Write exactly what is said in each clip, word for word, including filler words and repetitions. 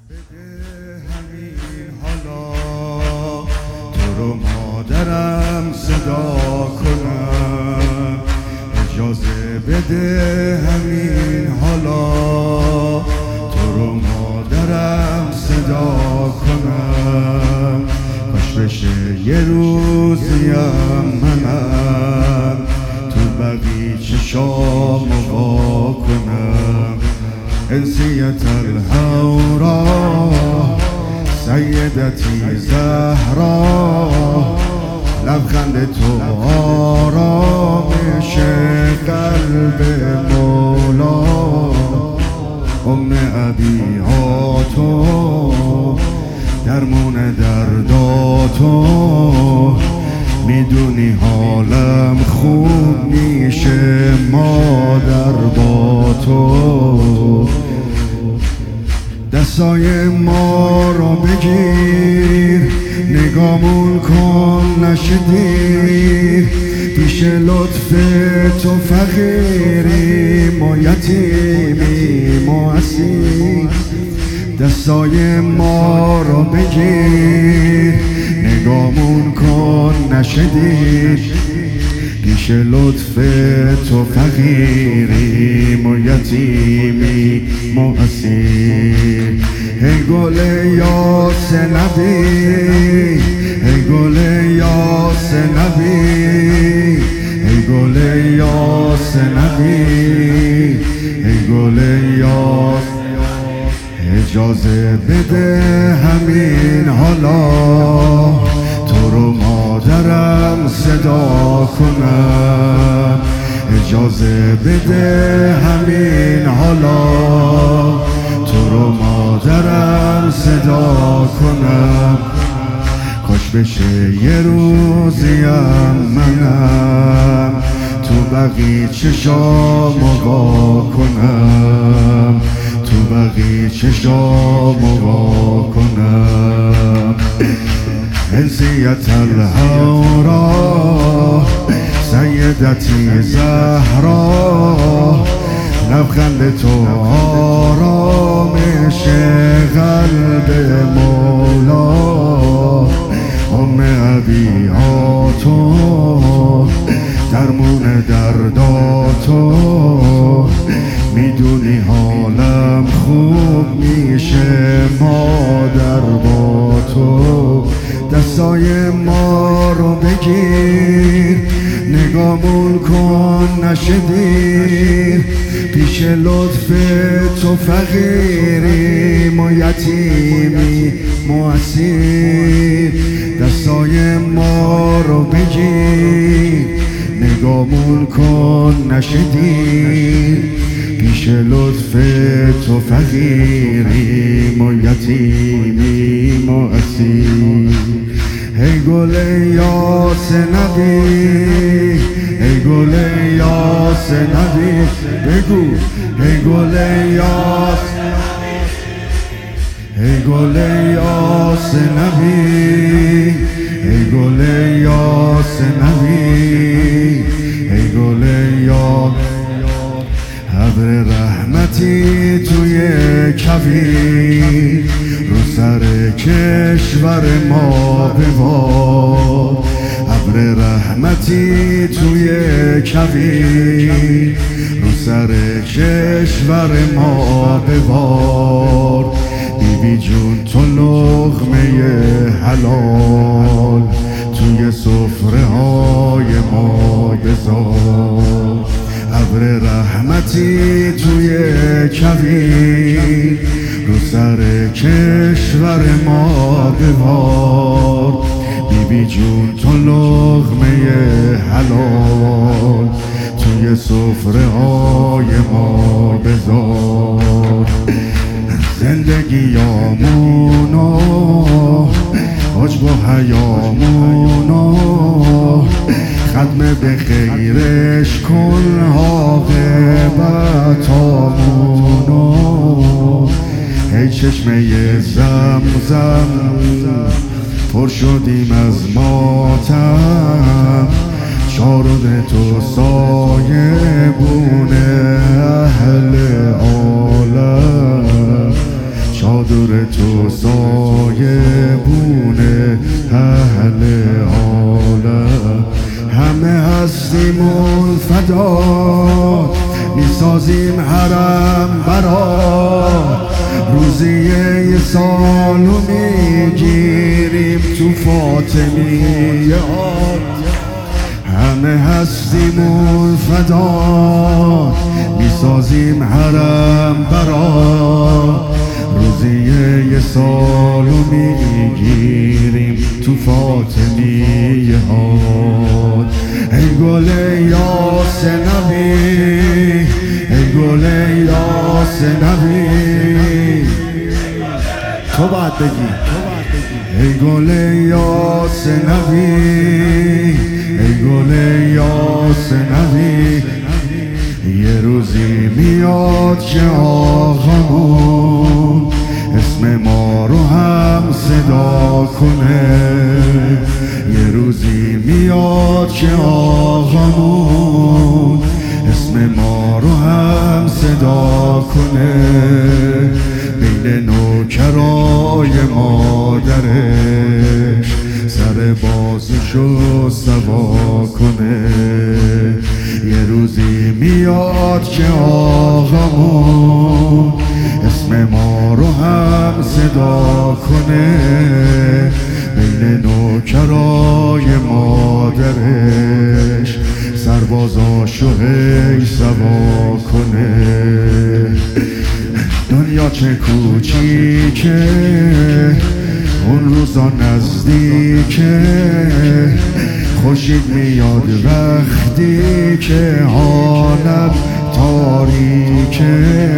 همین حالا تو رو مادرم صدا کنم، اجازه بده همین حالا تو رو مادرم صدا کنم. کاش بشه یه روزیم منم تو بغیچه شام وا کنم. انسیت الهورا سیدتی زهرا، لبخند تو آرامش قلب مولا. ام ابیاتو درمون درداتو، میدونی حالم خوب میشه مادر با تو. دستای ما رو بگیر، نگامون کن نشه دیر. پیش لطف تو فقیری ما یتیمی ما اسیر. دستای ما رو بگیر، نگامون کن نشه دیر. پیش لطف تو فقیری ما یتیمی ما اسیر. ای گل یاس نبی، ای گل یاس نبی، ای گل یاس نبی، ای گل یاس. اجازه بده همین حالا تو رو مادرم صدا کنم. اجازه بده همین حالا تو رو مادرم صدا کنم. کاش بشه یه روزیم منم تو بغیچه شام وا کنم، تو بغیچه شام وا کنم. انسیت الهورا سیدتی زهرا، لبخند تو آرامش قلب مولا. ام ابیاتو درمون درداتو، میدونی حالم خوب میشه مادر با تو. دستای ما رو بگیر، نگامون کن نشه دیر. پیش لطف تو فقیری ما یتیمی ما اسیر. دستای ما رو بگیر، نگامون کن نشه دیر. پیش لطف تو فقیری ما یتیمی ما اسیر. ای گل یاس نبی، ای گل یاس نبی، بگو ای گل یاس، ای گل یاس نبی، ای گل یاس نبی، ای گل یاس. ابر رحمتی توی کویر رو سر کشور ما ببار. ابر رحمتی توی کویر رو سر کشور ما ببار. بیبی جون تو لقمه حلال توی سفره های ما بذار. ابر رحمتی توی کویر رو سر کشور ما ببار. بیبی جون تو لقمه حلال توی سفره های ما بذار. زندگیامونو عجب و حیامونو ختم به خیرش کن عاقبتامونو. ای چشمه زمزم پر شدیم از ماتم، شارد تو سایه بونه اهل عالم. چادر تو سایبونه اهل عالم. همه هستیمون فدا میسازیم حرم برات، روزیه یه سالو میگیریم تو فاطمیه ها. همه هستیمون فدا میسازیم حرم برات، روزیه یه سالو میگیریم تو فاطمیه ها. ای گل یاس نبی، ای گل یاس نبی، تو باید بگی ای گل یاس نبی، ای گل یاس نبی. یه روزی میاد که آقامون اسم ما رو هم صدا کنه. یه روزی میاد که آقامون اسم ما رو هم صدا کنه. بین نوکرای مادرش سر بازشو سوا کنه. یه روزی میاد که آقامون اسم ما رو هم صدا کنه. بین نوکرای مادرش سربازاشو هی سوا کنه. دنیا چه کوچیکه اون روزا نزدیکه، خورشید میاد وقتی که عالم تاریکه.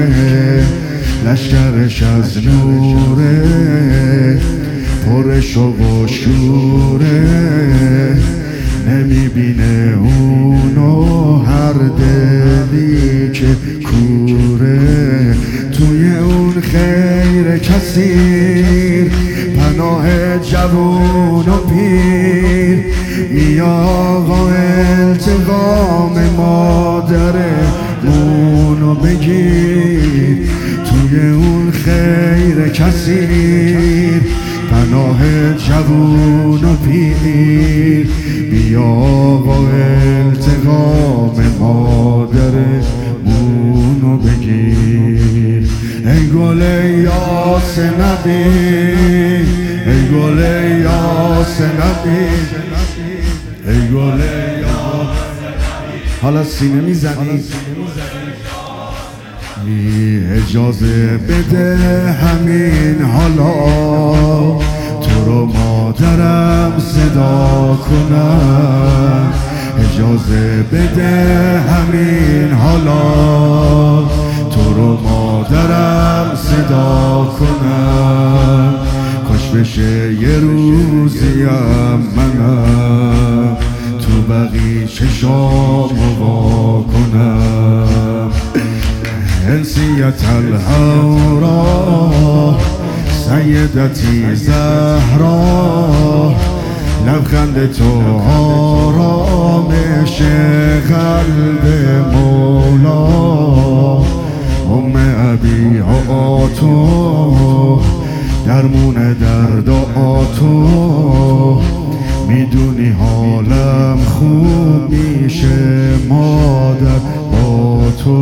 لشکرش از نوره پر شوق و شوره، نمیبینه اونو هر دلی که کوره. توی اون خیر کثیر پناه جوون و پیر، می آقا التقام مادرمونو بگیر. توی اون خیر کثیر پناه جوون و پیر، بیا آقا التقام مادرمونو بگیر. ای گل یاس نبی، ای گل یاس نبی، ای گل یاس نبی. حالا سینه میزنی اجازه بده همین حالا تو رو مادرم صدا کنم. اجازه بده همین حالا تو رو مادرم صدا کنم. کاش بشه یه روزیم منم تو بقیه شامو وا کنم. انسیت الهورا سیدتی زهرا، لبخند تو آرامش قلب مولا. ام ابی تو درمون درداتو، میدونی حالم خوب میشه مادر با تو.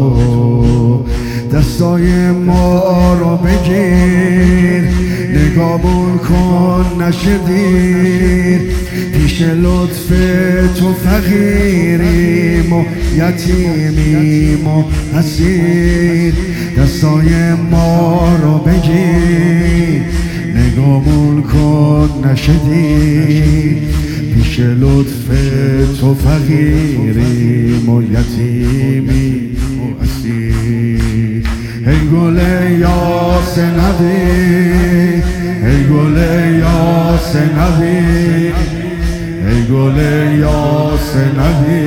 دستای ما رو بگیر نگامون کن نشه دیر. پیش لطف تو فقیریم و یتیمیم و اسیر. دستای ما رو بگیر نگامون کن نشه دیر. پیش لطف تو فقیریم و یتیمیم و اسیر. ای گل یاس نبی، ای گل یاس نبی، ای گل یاس نبی.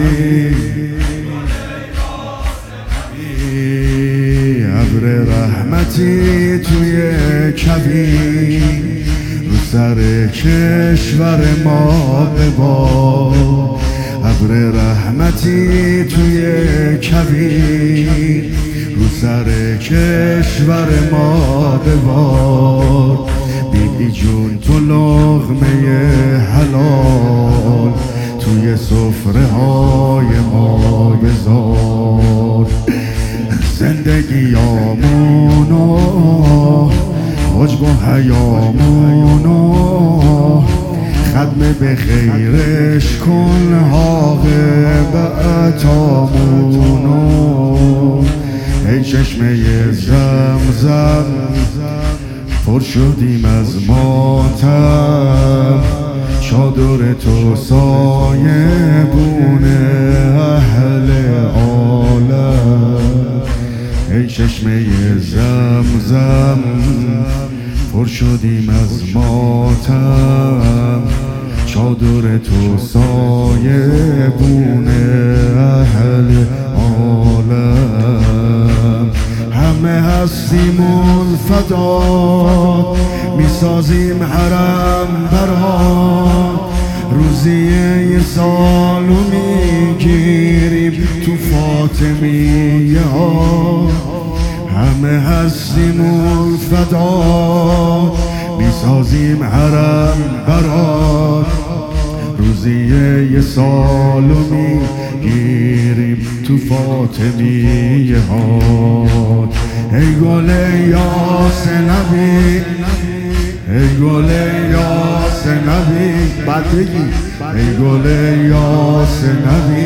ابر رحمتی توی کبیر رو سر کشور ما ببار. ابر رحمتی توی کبیر رو سر کشور ما ببار. بیبی جون تو لقمه حلال توی سفره های ما بذار. زندگیامونو عجب و حیامونو ختم به خیرش کن، عاقبتامونو. ای چشمه زمزم پر شدیم از ماتم، چادر تو سایه بونه اهل عالم. ای چشمه زمزم پر شدیم از ماتم، چادر تو سایه بونه اهل عالم. همه هستیم الفدا میسازیم حرم برات، روزیه یه سالو میگیریم تو فاطمیه ها. همه هستیم الفدا میسازیم حرم برات، روزیه یه سالو میگیریم تو فاطمیه ها. ای گل یاس نبی، ای گل یاس نبی، بعد بگی ای گل یاس نبی.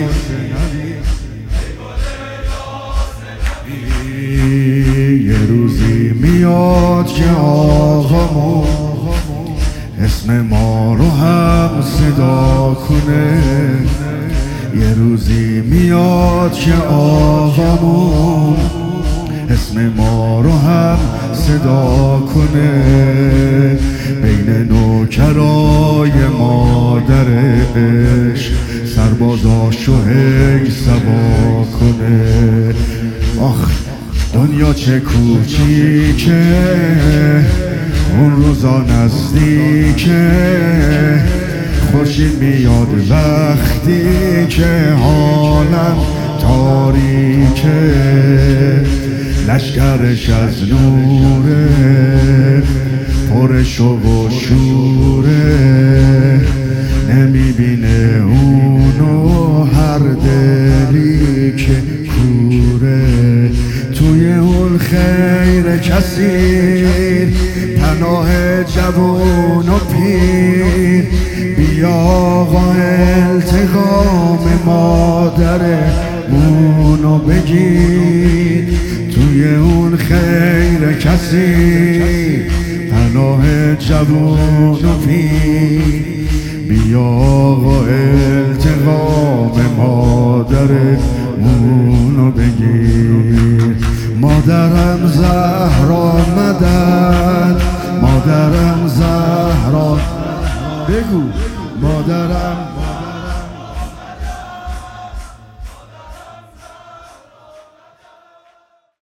یه روزی میاد که آقامون اسم ما رو هم صدا کنه. یه روزی میاد که آقامون اسم ما رو هم صدا کنه. بین نوکرای مادرش سربازاشو هی سوا کنه. آخ دنیا چه کوچیکه، اون روزا نزدیکه. خورشید میاد وقتی که حالم تاریکه. لشکرش از نوره پر شوق و شوره، نمیبینه اونو هر دلی که کوره. توی اون خیر کثیر پناه جوون و پیر، بیا آقا التقام مادرمونو بگیر. توی اون خیر کثیر پناه جوون و پیر، بیا آقا التقام مادرمونو بگیر. مادرم زهرا مدد، مادرم زهرا بگو مادرم